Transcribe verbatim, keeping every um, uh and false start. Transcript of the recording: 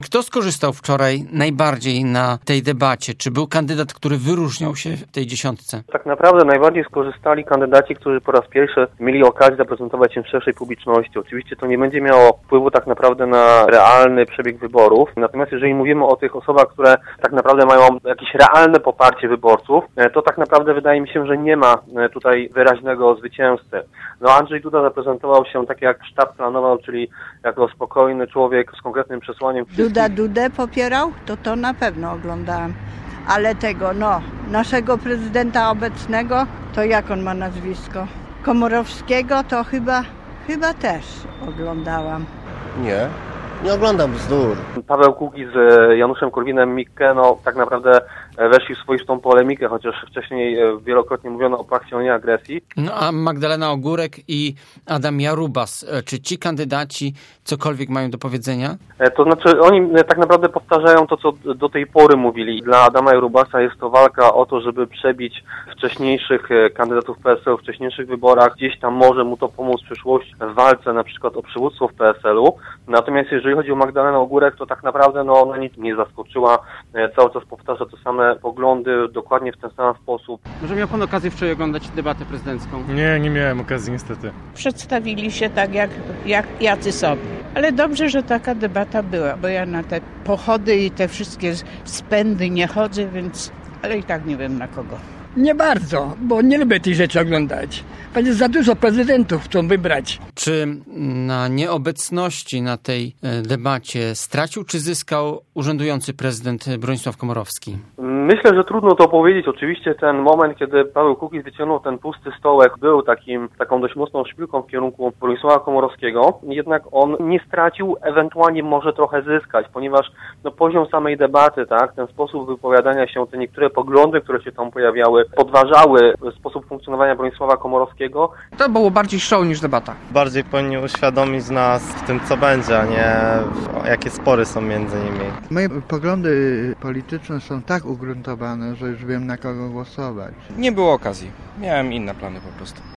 Kto skorzystał wczoraj najbardziej na tej debacie? Czy był kandydat, który wyróżniał się w tej dziesiątce? Tak naprawdę najbardziej skorzystali kandydaci, którzy po raz pierwszy mieli okazję zaprezentować się w szerszej publiczności. Oczywiście to nie będzie miało wpływu tak naprawdę na realny przebieg wyborów. Natomiast jeżeli mówimy o tych osobach, które tak naprawdę mają jakieś realne poparcie wyborców, to tak naprawdę wydaje mi się, że nie ma tutaj wyraźnego zwycięzcy. No Andrzej Duda zaprezentował się tak jak sztab planował, czyli jako spokojny człowiek z konkretnym przesłaniem. Duda Dudę popierał? To to na pewno oglądałam. Ale tego, no, naszego prezydenta obecnego, to jak on ma nazwisko? Komorowskiego to chyba, chyba też oglądałam. Nie, nie oglądam bzdur. Paweł Kukiz z Januszem Korwinem-Mikke, no tak naprawdę weszli w swoistą polemikę, chociaż wcześniej wielokrotnie mówiono o pakcie o nieagresji. No a Magdalena Ogórek i Adam Jarubas, czy ci kandydaci cokolwiek mają do powiedzenia? To znaczy oni tak naprawdę powtarzają to, co do tej pory mówili. Dla Adama Jarubasa jest to walka o to, żeby przebić wcześniejszych kandydatów P S L u w wcześniejszych wyborach. Gdzieś tam może mu to pomóc w przyszłości w walce na przykład o przywództwo w P S L u. Natomiast jeżeli chodzi o Magdalenę Ogórek, to tak naprawdę no, ona nic nie zaskoczyła. Cały czas powtarza te same poglądy, dokładnie w ten sam sposób. Może miał pan okazję wczoraj oglądać debatę prezydencką? Nie, nie miałem okazji niestety. Przedstawili się tak jak, jak jacy sobie. Ale dobrze, że taka debata była, bo ja na te pochody i te wszystkie spędy nie chodzę, więc... Ale i tak nie wiem na kogo. Nie bardzo, bo nie lubię tych rzeczy oglądać. Będzie za dużo prezydentów chcą wybrać. Czy na nieobecności na tej debacie stracił czy zyskał urzędujący prezydent Bronisław Komorowski? Myślę, że trudno to powiedzieć. Oczywiście ten moment, kiedy Paweł Kukiz wyciągnął ten pusty stołek, był takim, taką dość mocną szpilką w kierunku Bronisława Komorowskiego. Jednak on nie stracił, ewentualnie może trochę zyskać, ponieważ no, poziom samej debaty, tak, ten sposób wypowiadania się, te niektóre poglądy, które się tam pojawiały, podważały sposób funkcjonowania Bronisława Komorowskiego. To było bardziej show niż debata. Bardziej powinni uświadomić nas w tym, co będzie, a nie jakie spory są między nimi. Moje poglądy polityczne są tak ugruntowane, że już wiem, na kogo głosować. Nie było okazji. Miałem inne plany po prostu.